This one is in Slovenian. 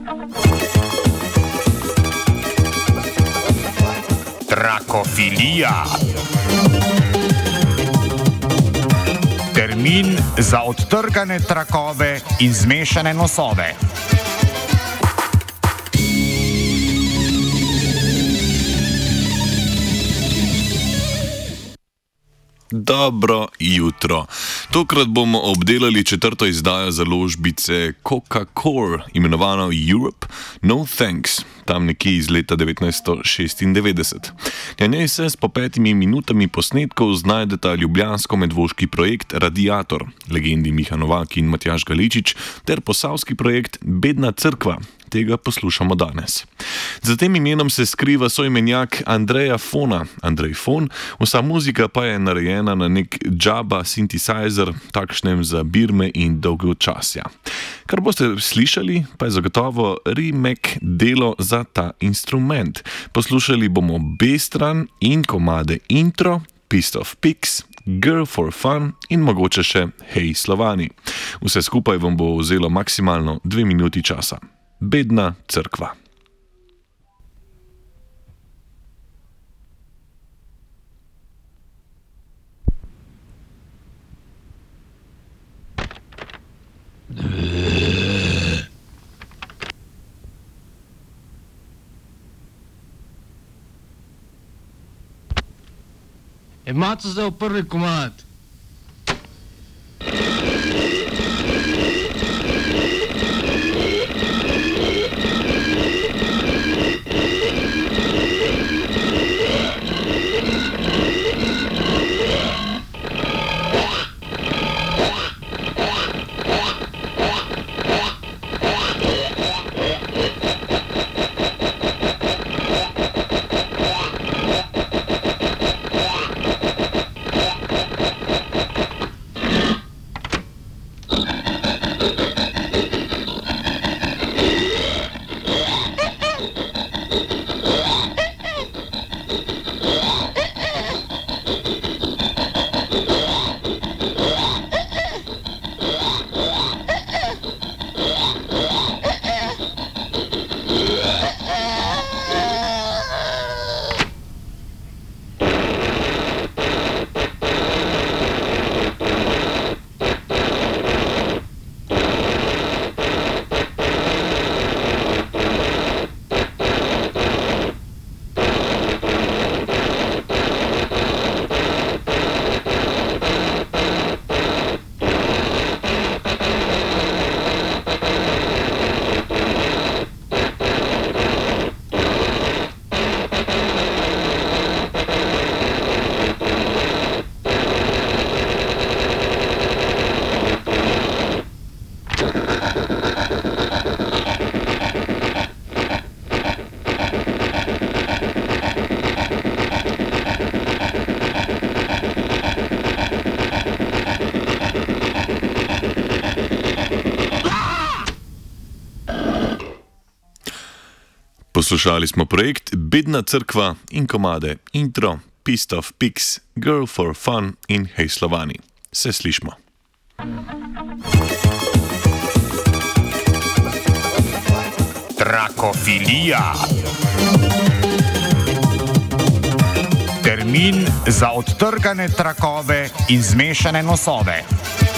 Trakofilija. Termin za odtrgane trakove in zmešane nosove. Dobro jutro. Tokrat bomo obdelali četrto izdajo založbice Coca-Cola, imenovano Europe No Thanks, tam nekje iz leta 1996. Na njej se s po 5 minutami posnetkov znajdeta ljubljansko-medvoški projekt Radiator, legendi Miha Novak in Matjaž Galičič, ter posavski projekt Bedna crkva. Tega poslušamo danes. Za tem imenom se skriva soimenjak Andreja Fona, Andrej Fon, vsa muzika pa je narejena na nek Jabba synthesizer, takšnem za birme in dolgočasja. Kar boste slišali, pa je zagotovo remake delo za ta instrument. Poslušali bomo B-stran in komade Intro, Piece of Pigs, Girl for Fun in mogoče še Hej Slovani. Vse skupaj vam bo vzelo maksimalno 2 minuti časa. Bedna crkva. Imate zdaj prvi komad. Poslušali smo projekt Bedna crkva in komade Intro, Piece of Pigs, Girl for Fun in Hej Slovani. Se slišmo. Trakofilija. Termin za odtrgane trakove in zmešane nosove.